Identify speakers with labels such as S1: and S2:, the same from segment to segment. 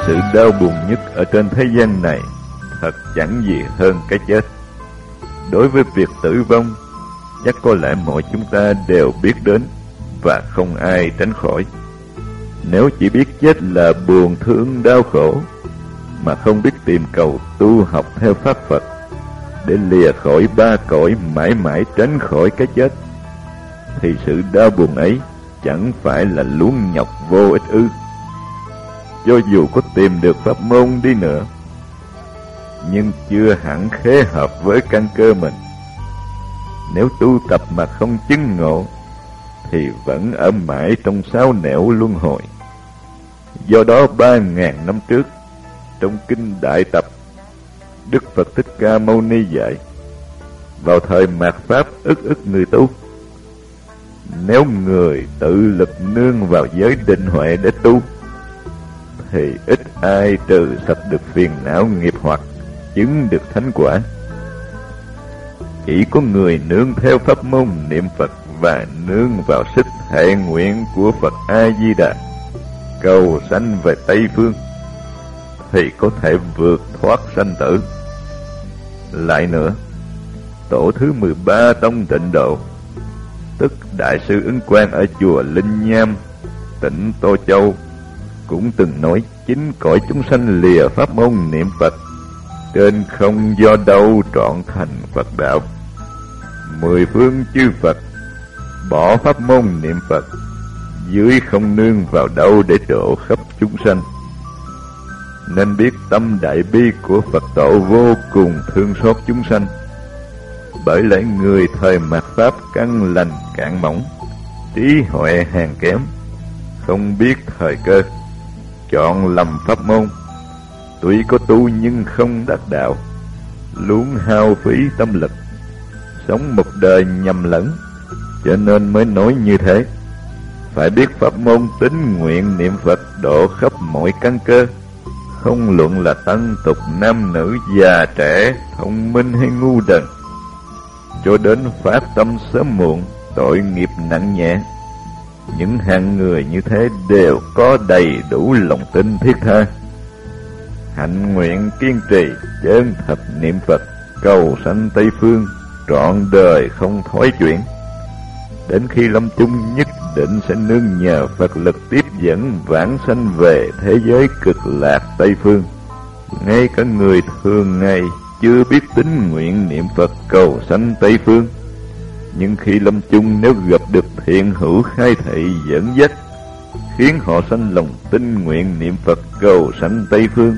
S1: sự đau buồn nhất ở trên thế gian này thật chẳng gì hơn cái chết. Đối với việc tử vong, chắc có lẽ mọi chúng ta đều biết đến và không ai tránh khỏi. Nếu chỉ biết chết là buồn thương đau khổ, mà không biết tìm cầu tu học theo pháp Phật để lìa khỏi ba cõi, mãi mãi tránh khỏi cái chết, thì sự đau buồn ấy chẳng phải là luống nhọc vô ích ư? Cho dù có tìm được pháp môn đi nữa, nhưng chưa hẳn khế hợp với căn cơ mình. Nếu tu tập mà không chứng ngộ, thì vẫn ở mãi trong sáu nẻo luân hồi. Do đó 3.000 năm trước, trong kinh Đại Tập, Đức Phật Thích Ca Mâu Ni dạy, vào thời mạt Pháp ức người tu, nếu người tự lực nương vào giới định huệ để tu, thì ít ai trừ sạch được phiền não nghiệp hoặc, chứng được thánh quả. Chỉ có người nương theo pháp môn niệm Phật và nương vào sức hệ nguyện của Phật A-di-đà, cầu sanh về Tây Phương, thì có thể vượt thoát sanh tử. Lại nữa, tổ thứ 13 tông Tịnh Độ, tức Đại sư Ứng Quang ở chùa Linh Nham, tỉnh Tô Châu, cũng từng nói chính cõi chúng sanh lìa pháp môn niệm Phật, trên không do đâu trọn thành Phật đạo. 10 phương chư Phật bỏ pháp môn niệm Phật, dưới không nương vào đâu để độ khắp chúng sanh. Nên biết tâm đại bi của Phật tổ vô cùng thương xót chúng sanh. Bởi lẽ người thời mạt Pháp căn lành cạn mỏng, trí huệ hèn kém, không biết thời cơ, chọn lầm pháp môn, tuy có tu nhưng không đắc đạo, luống hao phí tâm lực, sống một đời nhầm lẫn, cho nên mới nói như thế. Phải biết pháp môn tín nguyện niệm Phật độ khắp mọi căn cơ, không luận là tăng tục, nam nữ, già trẻ, thông minh hay ngu đần, cho đến phát tâm sớm muộn, tội nghiệp nặng nhẹ. Những hạng người như thế đều có đầy đủ lòng tin thiết tha, hạnh nguyện kiên trì, chân thật niệm Phật, cầu sanh Tây Phương, trọn đời không thói chuyển. Đến khi lâm chung nhất định sẽ nương nhờ Phật lực tiếp dẫn vãng sanh về thế giới cực lạc Tây Phương. Ngay cả người thường ngày chưa biết tín nguyện niệm Phật cầu sanh Tây Phương, nhưng khi lâm chung nếu gặp được thiện hữu khai thị dẫn dắt, khiến họ sanh lòng tín nguyện niệm Phật cầu sanh Tây Phương,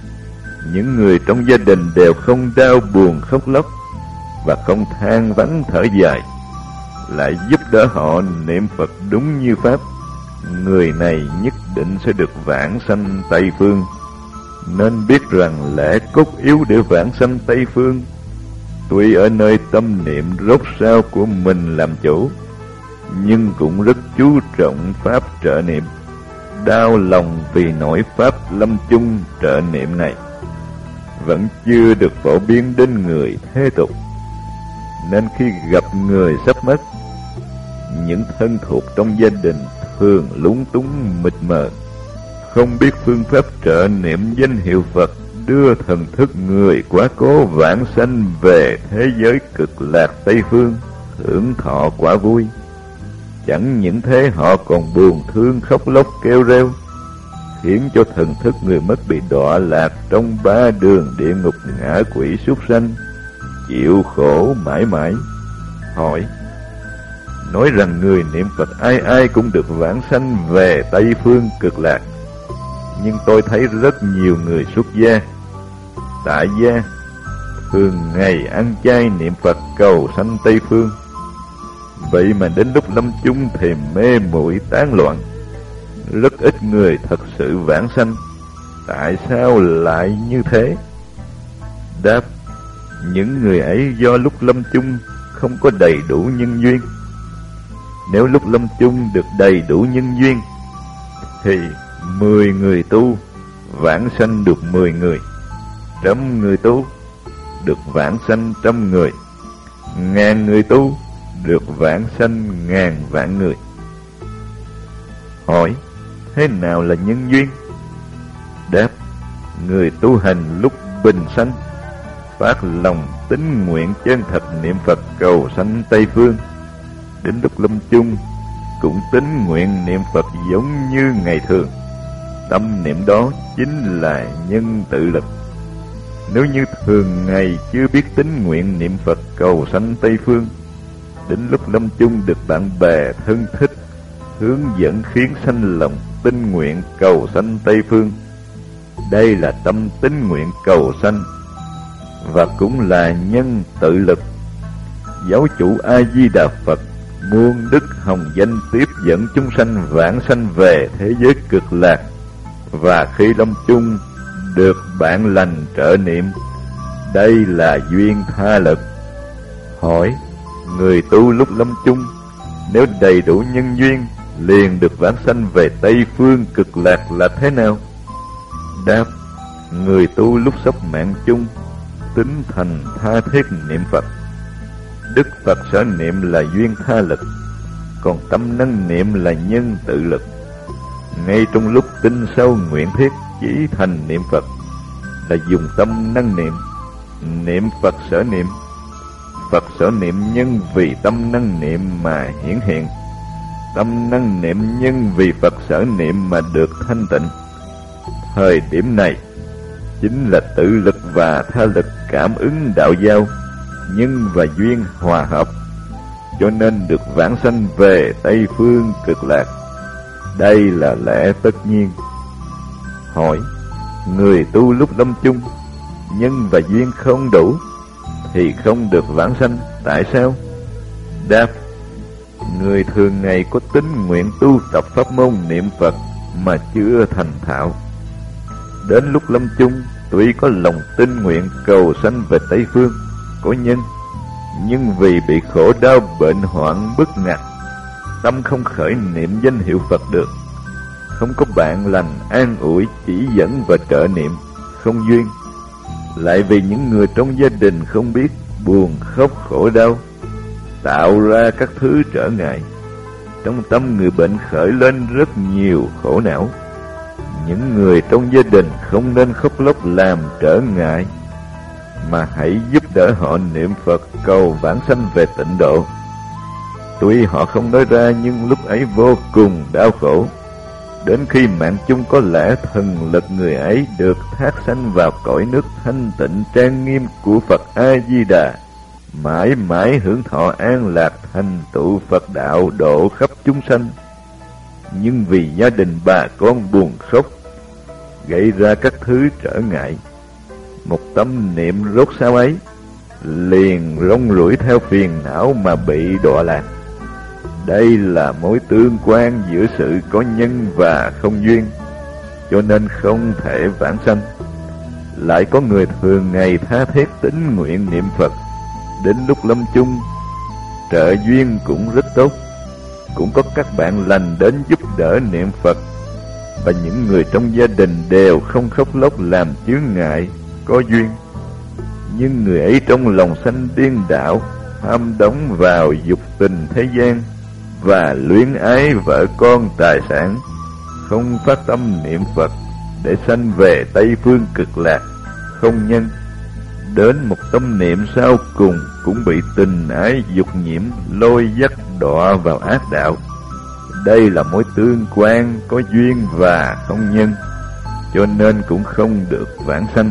S1: những người trong gia đình đều không đau buồn khóc lóc và không than vãn thở dài, lại giúp đỡ họ niệm Phật đúng như pháp, người này nhất định sẽ được vãng sanh Tây Phương. Nên biết rằng lẽ cốt yếu để vãng sanh Tây Phương, tuy ở nơi tâm niệm rốt ráo của mình làm chủ, nhưng cũng rất chú trọng pháp trợ niệm, đau lòng vì nỗi pháp lâm chung trợ niệm này vẫn chưa được phổ biến đến người thế tục. Nên khi gặp người sắp mất, những thân thuộc trong gia đình thường lúng túng mịt mờ, không biết phương pháp trợ niệm danh hiệu Phật đưa thần thức người quá cố vãng sanh về thế giới cực lạc Tây Phương, hưởng thọ quả vui. Chẳng những thế, họ còn buồn thương khóc lóc kêu reo, khiến cho thần thức người mất bị đọa lạc trong 3 đường địa ngục ngã quỷ súc sanh, chịu khổ mãi mãi. Hỏi, nói rằng người niệm Phật ai ai cũng được vãng sanh về Tây Phương cực lạc, nhưng tôi thấy rất nhiều người xuất gia, tại gia, thường ngày ăn chay niệm Phật cầu sanh Tây Phương. Vậy mà đến lúc lâm chung thì mê muội tán loạn, rất ít người thật sự vãng sanh. Tại sao lại như thế? Đáp, những người ấy do lúc lâm chung không có đầy đủ nhân duyên. Nếu lúc lâm chung được đầy đủ nhân duyên, thì 10 người tu vãng sanh được 10 người, 100 người tu được vãng sanh 100 người, 1000 người tu được vãng sanh 1000 vạn người. Hỏi, thế nào là nhân duyên? Đáp: người tu hành lúc bình sanh, phát lòng tín nguyện chân thật niệm Phật cầu sanh Tây Phương, đến lúc lâm chung cũng tín nguyện niệm Phật giống như ngày thường. Tâm niệm đó chính là nhân tự lực. Nếu như thường ngày chưa biết tín nguyện niệm Phật cầu sanh Tây Phương, đến lúc lâm chung được bạn bè thân thích hướng dẫn khiến sanh lòng tín nguyện cầu sanh Tây Phương, đây là tâm tín nguyện cầu sanh và cũng là nhân tự lực. Giáo chủ A Di Đà Phật muôn đức hồng danh tiếp dẫn chúng sanh vãng sanh về thế giới cực lạc, và khi lâm chung được bạn lành trợ niệm, đây là duyên tha lực. Hỏi: người tu lúc lâm chung nếu đầy đủ nhân duyên liền được vãng sanh về Tây Phương cực lạc là thế nào? Đáp: người tu lúc sắp mạng chung tính thành tha thiết niệm Phật, Đức Phật sở niệm là duyên tha lực, còn tâm năng niệm là nhân tự lực. Ngay trong lúc tin sâu nguyện thiết chỉ thành niệm Phật là dùng tâm năng niệm, niệm Phật sở niệm. Phật sở niệm nhân vì tâm năng niệm mà hiển hiện, tâm năng niệm nhân vì Phật sở niệm mà được thanh tịnh. Thời điểm này chính là tự lực và tha lực cảm ứng đạo giao, nhân và duyên hòa hợp, cho nên được vãng sanh về Tây Phương cực lạc. Đây là lẽ tất nhiên. Hỏi: người tu lúc lâm chung nhân và duyên không đủ thì không được vãng sanh, tại sao? Đáp: người thường ngày có tín nguyện tu tập pháp môn niệm Phật mà chưa thành thạo, đến lúc lâm chung tuy có lòng tín nguyện cầu sanh về Tây Phương, có nhân, nhưng vì bị khổ đau bệnh hoạn bức ngặt, tâm không khởi niệm danh hiệu Phật được, không có bạn lành an ủi chỉ dẫn và trợ niệm, không duyên. Lại vì những người trong gia đình không biết, buồn khóc khổ đau, tạo ra các thứ trở ngại, trong tâm người bệnh khởi lên rất nhiều khổ não. Những người trong gia đình không nên khóc lóc làm trở ngại, mà hãy giúp đỡ họ niệm Phật cầu vãng sanh về tịnh độ. Tuy họ không nói ra nhưng lúc ấy vô cùng đau khổ. Đến khi mạng chung có lẽ thần lực người ấy được thác sanh vào cõi nước thanh tịnh trang nghiêm của Phật A Di Đà, mãi mãi hưởng thọ an lạc thành tựu Phật đạo độ khắp chúng sanh. Nhưng vì gia đình bà con buồn khóc, gây ra các thứ trở ngại, một tâm niệm rốt ráo ấy liền rong ruổi theo phiền não mà bị đọa lạc. Đây là mối tương quan giữa sự có nhân và không duyên, cho nên không thể vãng sanh. Lại có người thường ngày tha thiết tín nguyện niệm Phật, đến lúc lâm chung trợ duyên cũng rất tốt, cũng có các bạn lành đến giúp đỡ niệm Phật, và những người trong gia đình đều không khóc lóc làm chướng ngại, có duyên. Nhưng người ấy trong lòng sanh điên đảo, ham đắm vào dục tình thế gian và luyến ái vợ con tài sản, không phát tâm niệm Phật để sanh về Tây Phương cực lạc, không nhân. Đến một tâm niệm sau cùng cũng bị tình ái dục nhiễm lôi dắt đọa vào ác đạo. Đây là mối tương quan có duyên và không nhân, cho nên cũng không được vãng sanh.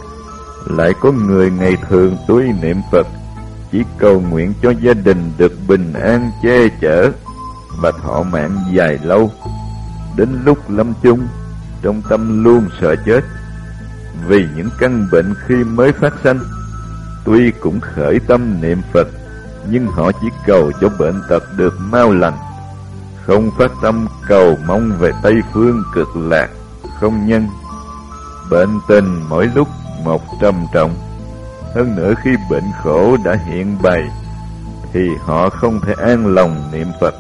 S1: Lại có người ngày thường tuy niệm Phật, chỉ cầu nguyện cho gia đình được bình an che chở và thọ mạng dài lâu, đến lúc lâm chung trong tâm luôn sợ chết. Vì những căn bệnh khi mới phát sanh, tuy cũng khởi tâm niệm Phật, nhưng họ chỉ cầu cho bệnh tật được mau lành, không phát tâm cầu mong về Tây Phương cực lạc, không nhân. Bệnh tình mỗi lúc một trầm trọng. Hơn nữa khi bệnh khổ đã hiện bày, thì họ không thể an lòng niệm Phật,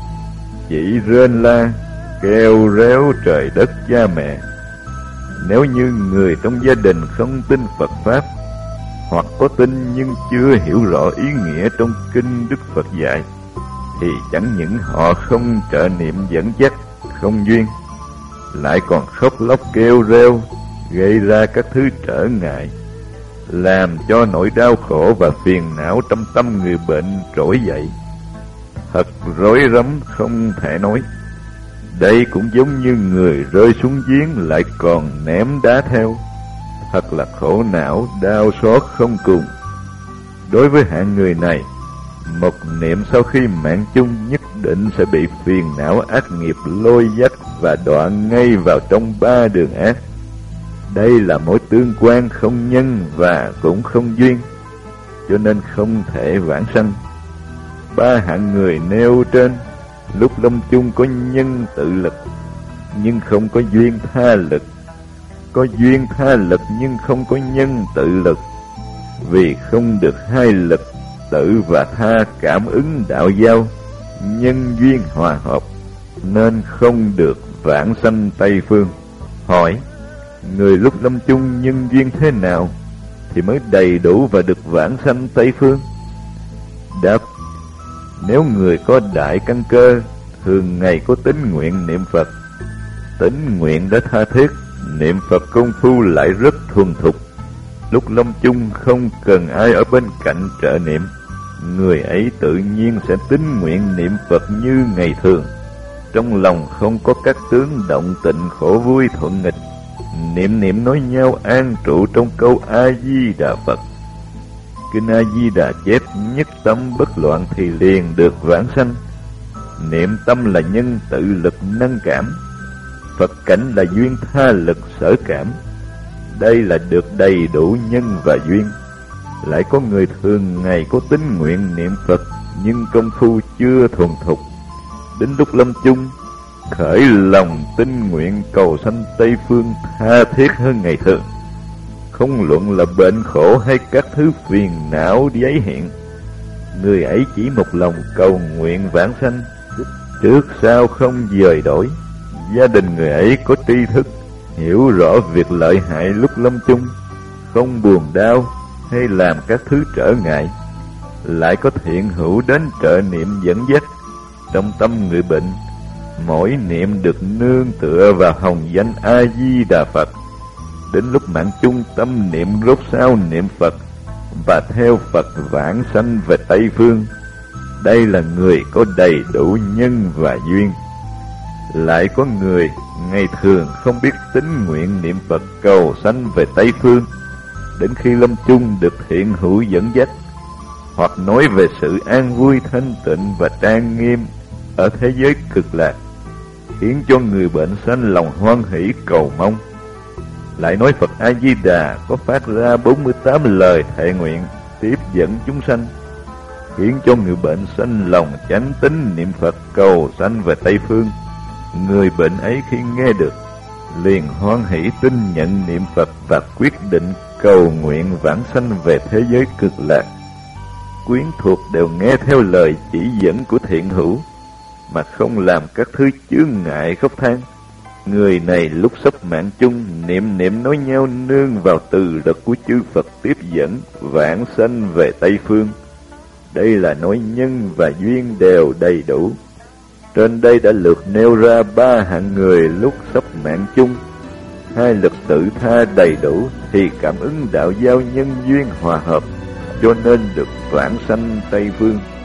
S1: chỉ rên la, kêu réo trời đất cha mẹ. Nếu như người trong gia đình không tin Phật Pháp, hoặc có tin nhưng chưa hiểu rõ ý nghĩa trong kinh Đức Phật dạy, thì chẳng những họ không trợ niệm dẫn dắt, không duyên, lại còn khóc lóc kêu reo, gây ra các thứ trở ngại, làm cho nỗi đau khổ và phiền não trong tâm người bệnh trỗi dậy. Thật rối rắm không thể nói. Đây cũng giống như người rơi xuống giếng lại còn ném đá theo. Thật là khổ não, đau xót không cùng. Đối với hạng người này, một niệm sau khi mạng chung nhất định sẽ bị phiền não ác nghiệp lôi dắt và đọa ngay vào trong ba đường ác. Đây là mối tương quan không nhân và cũng không duyên, cho nên không thể vãng sanh. Ba hạng người nêu trên lúc lâm chung có nhân tự lực nhưng không có duyên tha lực, có duyên tha lực nhưng không có nhân tự lực. Vì không được hai lực tự và tha cảm ứng đạo giao, nhân duyên hòa hợp, nên không được vãng sanh Tây Phương. Hỏi: người lúc lâm chung nhân duyên thế nào thì mới đầy đủ và được vãng sanh Tây Phương? Đáp: nếu người có đại căn cơ, thường ngày có tín nguyện niệm Phật, tín nguyện đã tha thiết, niệm Phật công phu lại rất thuần thục, lúc lâm chung không cần ai ở bên cạnh trợ niệm, người ấy tự nhiên sẽ tín nguyện niệm Phật như ngày thường. Trong lòng không có các tướng động tịnh khổ vui thuận nghịch, niệm niệm nói nhau an trụ trong câu A-di-đà Phật. Kinh A-di-đà chép nhất tâm bất loạn thì liền được vãng sanh. Niệm tâm là nhân tự lực năng cảm, Phật cảnh là duyên tha lực sở cảm. Đây là được đầy đủ nhân và duyên. Lại có người thường ngày có tín nguyện niệm Phật nhưng công phu chưa thuần thục, đến lúc lâm chung khởi lòng tín nguyện cầu sanh Tây Phương tha thiết hơn ngày thường. Không luận là bệnh khổ hay các thứ phiền não giấy hiện, người ấy chỉ một lòng cầu nguyện vãng sanh, trước sau không dời đổi. Gia đình người ấy có tri thức, hiểu rõ việc lợi hại lúc lâm chung, không buồn đau hay làm các thứ trở ngại. Lại có thiện hữu đến trợ niệm dẫn dắt. Trong tâm người bệnh, mỗi niệm được nương tựa vào hồng danh A-di-đà Phật. Đến lúc mạng chung tâm niệm rốt sao niệm Phật và theo Phật vãng sanh về Tây Phương. Đây là người có đầy đủ nhân và duyên. Lại có người ngày thường không biết tín nguyện niệm Phật cầu sanh về Tây Phương, đến khi lâm chung được thiện hữu dẫn dắt, hoặc nói về sự an vui thanh tịnh và trang nghiêm ở thế giới cực lạc, khiến cho người bệnh sanh lòng hoan hỷ cầu mong. Lại nói Phật A-di-đà có phát ra 48 lời thệ nguyện tiếp dẫn chúng sanh, khiến cho người bệnh sanh lòng chánh tín niệm Phật cầu sanh về Tây Phương. Người bệnh ấy khi nghe được liền hoan hỷ tin nhận niệm Phật và quyết định cầu nguyện vãng sanh về thế giới cực lạc. Quyến thuộc đều nghe theo lời chỉ dẫn của thiện hữu mà không làm các thứ chướng ngại khóc than. Người này lúc sắp mạng chung niệm niệm nói nhau nương vào từ lực của chư Phật tiếp dẫn vãng sanh về Tây Phương. Đây là nói nhân và duyên đều đầy đủ. Trên đây đã lượt nêu ra ba hạng người lúc sắp mạng chung. Hai lực tự tha đầy đủ thì cảm ứng đạo giao nhân duyên hòa hợp, cho nên được vãng sanh Tây Phương.